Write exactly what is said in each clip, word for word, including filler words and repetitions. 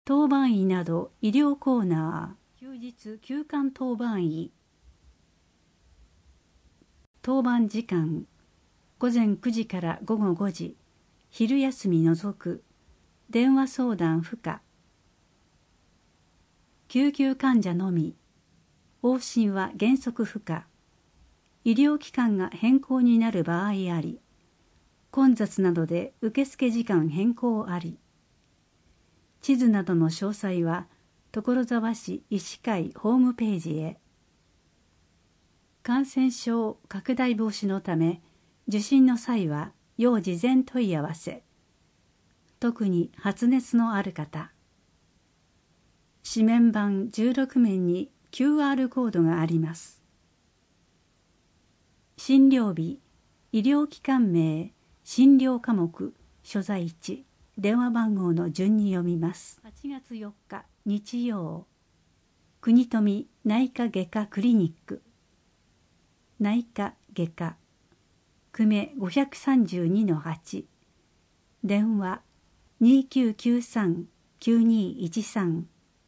当番医など医療コーナー、休日休館当番医。当番時間、午前くじから午後ごじ、昼休み除く、電話相談不可。救急患者のみ、往診は原則不可。医療機関が変更になる場合あり、混雑などで受付時間変更あり。地図などの詳細は所沢市医師会ホームページへ。感染症拡大防止のため、受診の際は要事前問い合わせ。特に発熱のある方。紙面板じゅうろく面に キューアール コードがあります。診療日、医療機関名、診療科目、所在地、電話番号の順に読みます。はちがつよっか日曜、国富内科外科クリニック。内科外科、久米 ごさんにのはち、電話 にきゅうきゅうさん きゅうにいちさん。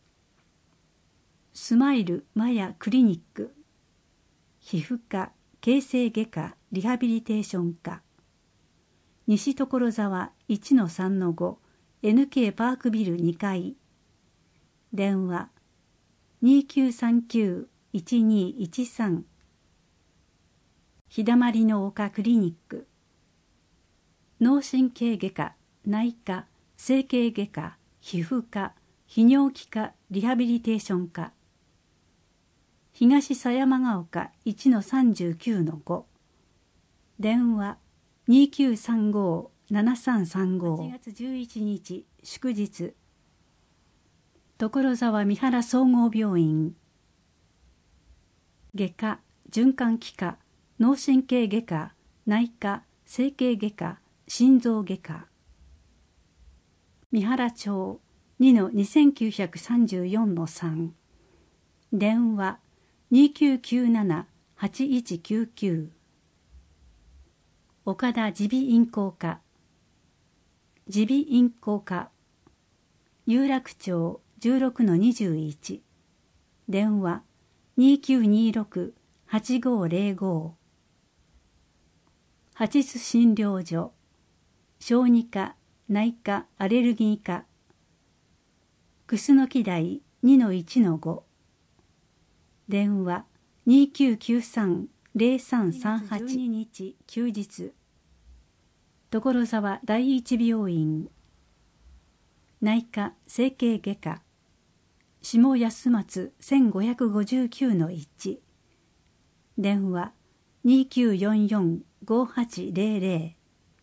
スマイルマヤクリニック、皮膚科、形成外科リハビリテーション科。西所沢 いちのさんのご エヌケー パークビルにかい。電話 にきゅうさんきゅう いちにいちさん。日だまりの丘クリニック。脳神経外科、内科、整形外科、皮膚科、泌尿器科リハビリテーション科。東狭山ヶ丘 いちのさんじゅうきゅうのご。電話 にきゅうさんご ななさんさんご。はちがつじゅういちにち祝日。所沢三原総合病院。外科、循環器科、脳神経外科、内科、整形外科、心臓外科。三原町 にのにせんきゅうひゃくさんじゅうよんのさん。電話 にきゅうきゅうなな はちいちきゅうきゅう。岡田耳鼻咽喉科。耳鼻咽喉科。有楽町 じゅうろくのにじゅういち。電話 にきゅうにろく はちごぜろご。八津診療所。小児科、内科、アレルギー科。楠木台 にのいちのご。電話 にきゅうきゅうさん ぜろさんさんはち。じゅうににち休日。所沢第一病院。内科、整形外科。下安松 せんごひゃくごじゅうきゅうのいち。電話 にきゅうよんよん ごはちぜろぜ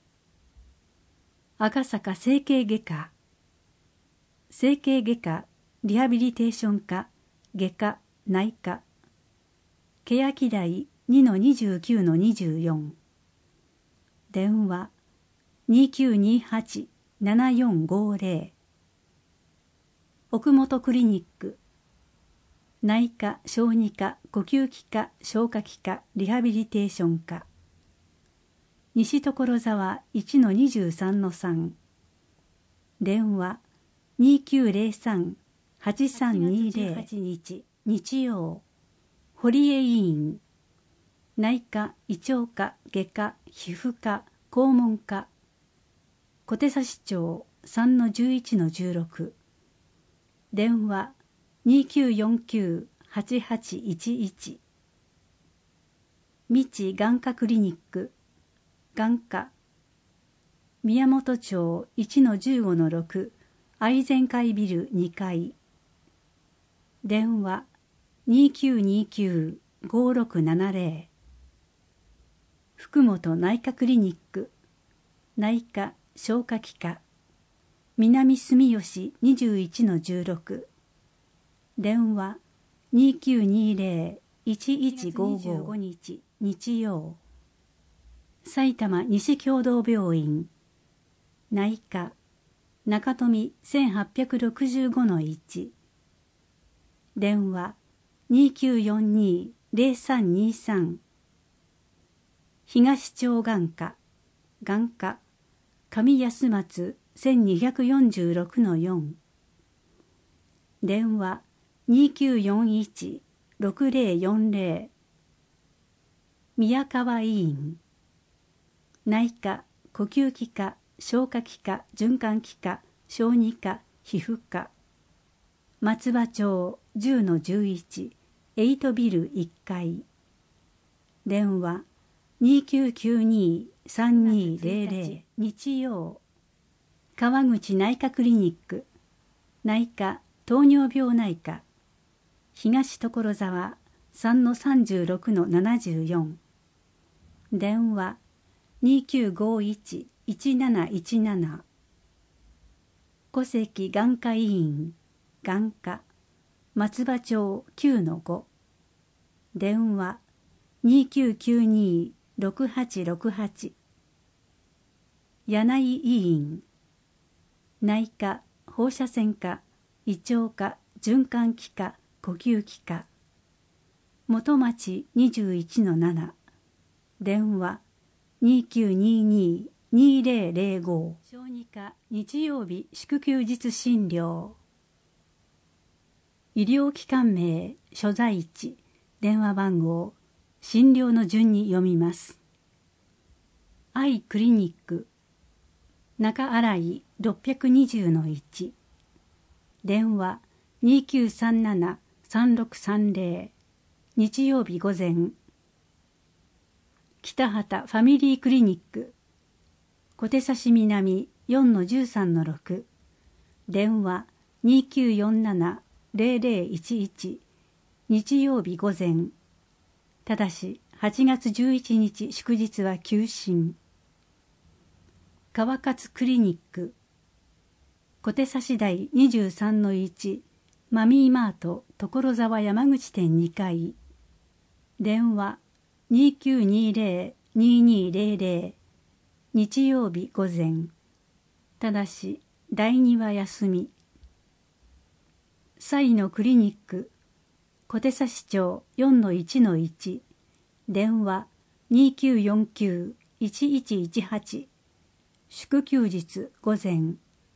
ろ。赤坂整形外科。整形外科、リハビリテーション科、外科、内科。欅台 にのにじゅうきゅうのにじゅうよん。電話 にきゅうにはち ななよんごぜろ。奥本クリニック。内科、小児科、呼吸器科、消化器科、リハビリテーション科。西所沢 いちのにじゅうさんのさん。電話 にきゅうぜろさん はちさんにぜろ。はちがつじゅうはちにち日曜。堀江医院。内科、胃腸科、外科、皮膚科、肛門科。小手指町 さんのじゅういちのじゅうろく。電話 にきゅうよんきゅう はちはちいちいち。三智眼科クリニック。眼科。宮本町 いちのじゅうごのろく。愛全会ビルにかい。電話 にきゅうにきゅう ごろくななぜろ。福本内科クリニック。内科、消化器科。南住吉 にじゅういちのじゅうろく。電話 にきゅうにぜろ いちいちごご。日日曜。埼玉西共同病院。内科。中富 せんはっぴゃくろくじゅうごのいち。電話 にきゅうよんに ぜろさんにさん。東町眼科。眼科。上安松 せんにひゃくよんじゅうろくのよん。 電話 にきゅうよんいち ろくぜろよんぜろ。宮川医院。内科、呼吸器科、消化器科、循環器科、小児科、皮膚科。松葉町 じゅうのじゅういち エイトビルいっかい。電話 にきゅうきゅうに さんにーぜろぜろ。日曜。川口内科クリニック。内科、糖尿病内科。東所沢 さんのさんじゅうろくのななじゅうよん。電話 にきゅうごいち いちなないちなな。小関眼科医院。眼科。松葉町 きゅうのご。電話 にきゅうきゅうに ろくはちろくはち。柳井医院。内科、放射線科、胃腸科、循環器科、呼吸器科。元町 にじゅういちのなな。電話 にきゅうにに にぜろぜろご。小児科日曜日祝休日診療。医療機関名、所在地、電話番号、診療の順に読みます。アイクリニック中新井 ろっぴゃくにじゅうのいち。電話 にきゅうさんなな さんろくさんぜろ。日曜日午前。北畑ファミリークリニック小手指南 よんのじゅうさんのろく。電話 にきゅうよんなな ぜろぜろいちいち。日曜日午前。ただしはちがつじゅういちにち祝日は休診。川勝クリニック小手指台 にじゅうさんのいち。マミーマート所沢山口店にかい。電話 にきゅうにぜろ ににぜろぜろ。日曜日午前。ただしだいには休み。サイのクリニック小手指町 よんのいちのいち。電話 にきゅうよんきゅう いちいちいちはち。祝休日午前。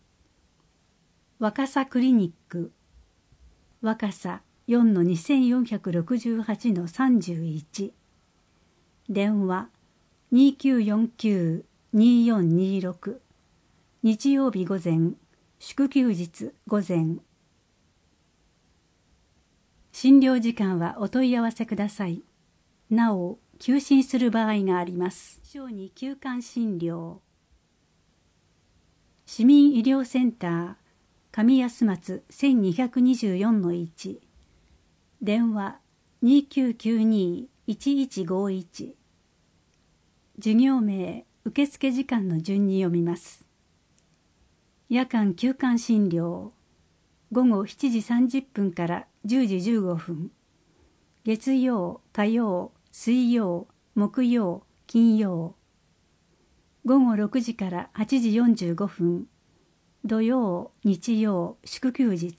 若狭クリニック若狭 よんのにせんよんひゃくろくじゅうはちのさんじゅういち。電話 にきゅうよんきゅう によんにろく。日曜日午前。祝休日午前。診療時間はお問い合わせください。なお、休診する場合があります。小児休館診療。市民医療センター上安松 せんにひゃくにじゅうよんのいち。電話 にきゅうきゅうに いちいちごいち。授業名、受付時間の順に読みます。夜間休館診療。午後しちじさんじゅっぷんからじゅうじじゅうごふん。月曜、火曜、水曜、木曜、金曜。午後ろくじからはちじよんじゅうごふん。土曜、日曜、祝休日。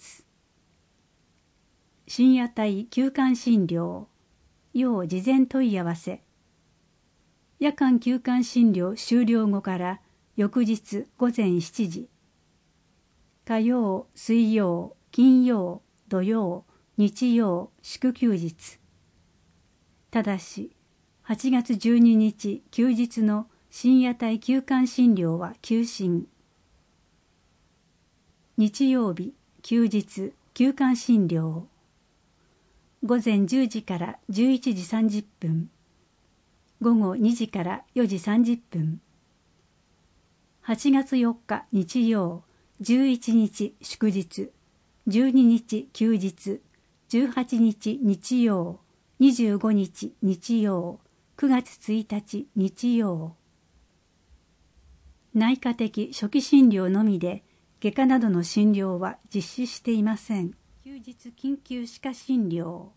深夜帯休館診療。要事前問い合わせ。夜間休館診療終了後から翌日午前しちじ。火曜、水曜、金曜、土曜、日曜、祝休日。ただし、はちがつじゅうににち休日の深夜帯休館診療は休診。日曜日、休日、休館診療。午前じゅうじからじゅういちじさんじゅっぷん。午後にじからよじさんじゅっぷん。はちがつよっか日曜、じゅういちにち祝日、じゅうににち休日、じゅうはちにち日曜、にじゅうごにち日曜、くがつついたち日曜。内科的初期診療のみで、外科などの診療は実施していません。休日緊急歯科診療。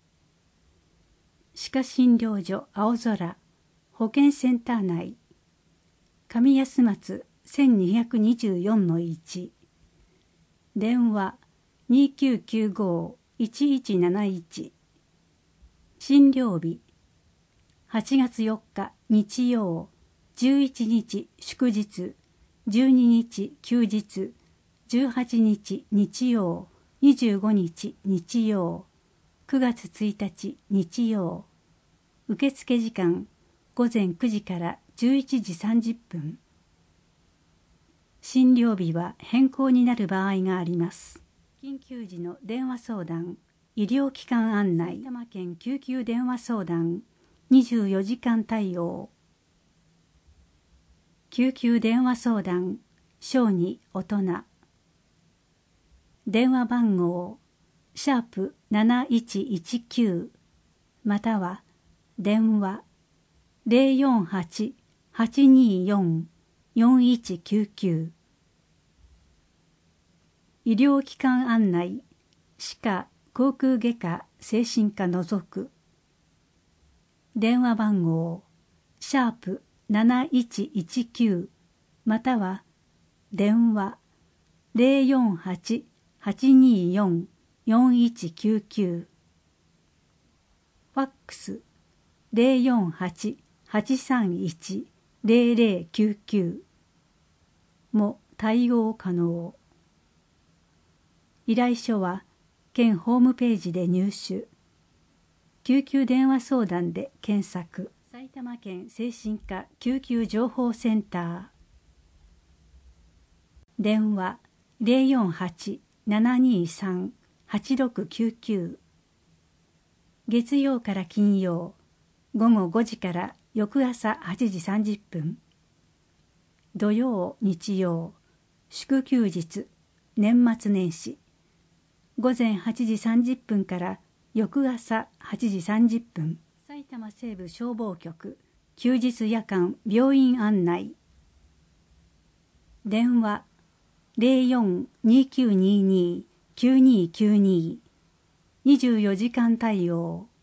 歯科診療所青空、保健センター内。上安松 せんにひゃくにじゅうよんのいち。電話 にきゅうきゅうご いちいちなないち。診療日はちがつよっか日曜、じゅういちにち祝日、じゅうににち休日、じゅうはちにち日曜、 にじゅうごにち日曜、くがつついたち日曜。受付時間ごぜんくじからじゅういちじさんじゅっぷん。診療日は変更になる場合があります。緊急時の電話相談、医療機関案内、埼玉県救急電話相談、にじゅうよじかん対応。救急電話相談、小児大人。電話番号、シャープなないちいちきゅう、または電話 ゼロよんはち はちによん よんいちきゅうきゅう。医療機関案内、歯科・口腔外科・精神科除く。電話番号、シャープなないちいちきゅう、または電話 ゼロよんはち はちによん よんいちきゅうきゅう。ファックスゼロよんはち はちさんいち ゼロゼロきゅうきゅうも対応可能。依頼書は県ホームページで入手。救急電話相談で検索。埼玉県精神科救急情報センター。電話ゼロよんはち ななにさん はちろくきゅうきゅう。月曜から金曜、午後ごじから翌朝はちじさんじゅっぷん。土曜、日曜、祝休日、年末年始。午前はちじさんじゅっぷんから翌朝はちじさんじゅっぷん。埼玉西部消防局休日夜間病院案内。電話ゼロよん にきゅうにに きゅうにきゅうに。にじゅうよじかん対応。